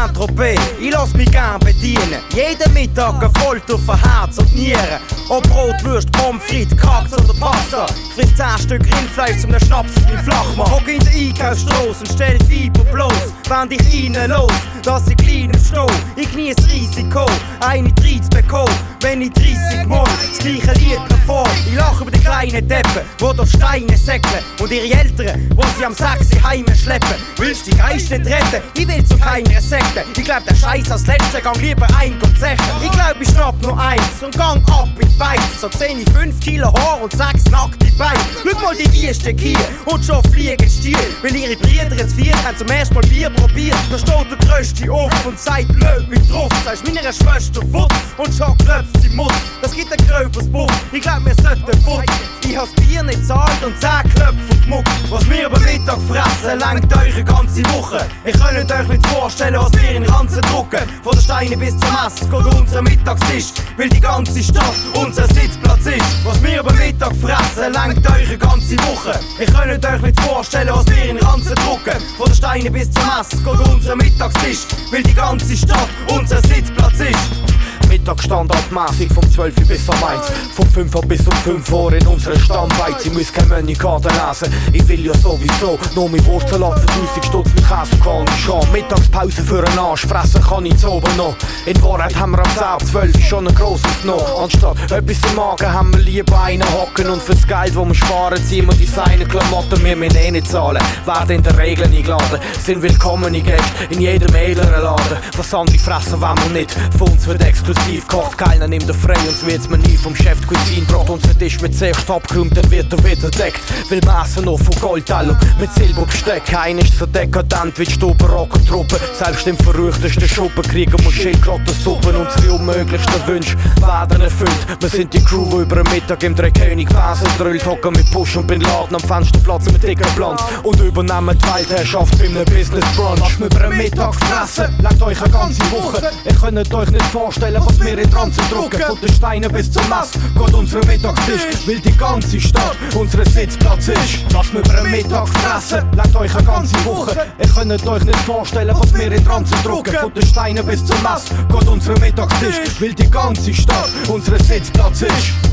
Saint-Tropez, ich lass mich gern bedienen. Jeden Mittag ein Folter für Herz und Nieren. Ob Brot, Würst, Pommes frites, Kacks oder Pasta. Ich friss 10 Stück Rindfleisch zum Schnaps aus meinem Flachmann. Hock in der Einkaufsstrasse und stell die Weiber bloß. Wenn ich rein los, dass ich klein im Stau. Ich genieß Risiko, eine 30 bekommen. Wenn ich 30 Mal das gleiche Lied perform. Ich lache über die kleinen Deppen, die durch Steine säckeln. Und ihre Eltern, die sie am 6 heim schleppen. Willst du die Geist nicht retten? Ich will zu keiner Sekte. Ich glaub, der Scheiß als Letzter gang lieber ein Gott zechen. Ich glaub, ich schnapp nur eins und gang ab in die Beine. So seh ich 5 Kilo Haar und 6 nackte Beine. Schau mal die Wiesten hier und schon fliegen Stiel. Weil ihre Brüder jetzt 4 haben zum ersten Mal Bier probiert. Da steht der Größte auf und sagt, blöd mich drauf. Sagst meiner Schwester Wutz und schon klopft sie Mut. Das gibt ein gröbers Buch, ich glaub, wir sollten fort. Ich has Bier nicht zahlt und 10 Klöpfe und Muck. Was wir über Mittag fressen, lenkt euch eine ganze Woche. Ich könnt euch nicht vorstellen, was wir in Ranzen drucken. Von der Steine bis zum Mess geht unser Mittagstisch, weil die ganze Stadt unser Sitzplatz ist. Was wir über Mittag fressen, lenkt euch eine ganze Woche. Ich könnt euch nicht vorstellen, was wir in Ranzen drucken. Von der Steine bis zum Mess geht unser Mittagstisch, weil die ganze Stadt unser Sitzplatz ist. Mittagsstandardmäßig vom 12 bis um 1. Vom 5 bis um 5 Uhr in unserer Stammbeiz. Ich muss keine Menükarte lesen, ich will ja sowieso nur mein Wurstsalat für 1000 Stutz mit Käse kann ich schon. Mittagspause für einen Arsch, fressen kann ich zu oben noch. In Wahrheit haben wir am 10 ab 12 schon ein grosses Genommen. Anstatt etwas im Magen haben wir lieber einen hocken. Und fürs Geld, das wir sparen, ziehen wir Designer-Klamotten. Wir müssen nicht zahlen, werden in der Regel eingeladen. Sind willkommene Gäste in jedem edleren Laden. Was andere fressen wollen wir nicht, für uns wird exklusiv kocht. Keiner nimmt er frei und es wird mir nie vom Chef die Cuisine braucht. Unser Tisch wird zuerst abgeräumt, dann wird er wieder deckt. Will Messen noch von Goldteller mit Silberbesteck. Keiner ist so dekadent wie die Stubenrocker-Truppe. Selbst im verrücktesten Schuppen kriegen wir Schildkrötensuppen. Unsere unmöglichsten Wünsche werden erfüllt. Wir sind die Crew, die über den Mittag im Dreikönig Basel drüllt. Hocken mit Push und Bin Laden am Fensterplatz mit dicker Plan und übernehmen die Weltherrschaft bei einem Business Brunch. Was wir über den Mittag fressen, lenkt euch eine ganze Woche. Ihr könnt euch nicht vorstellen, was wir in Ranzen drucken. Von den Steinen bis zum Mess geht unser Mittagstisch, weil die ganze Stadt unser Sitzplatz ist. Was wir über den Mittag fressen, lenkt euch eine ganze Woche. Ihr könnt euch nicht vorstellen, was wir in Ranzen drucken. Von den Steinen bis zum Mess geht unser Mittagstisch, weil die ganze Stadt unser Sitzplatz ist.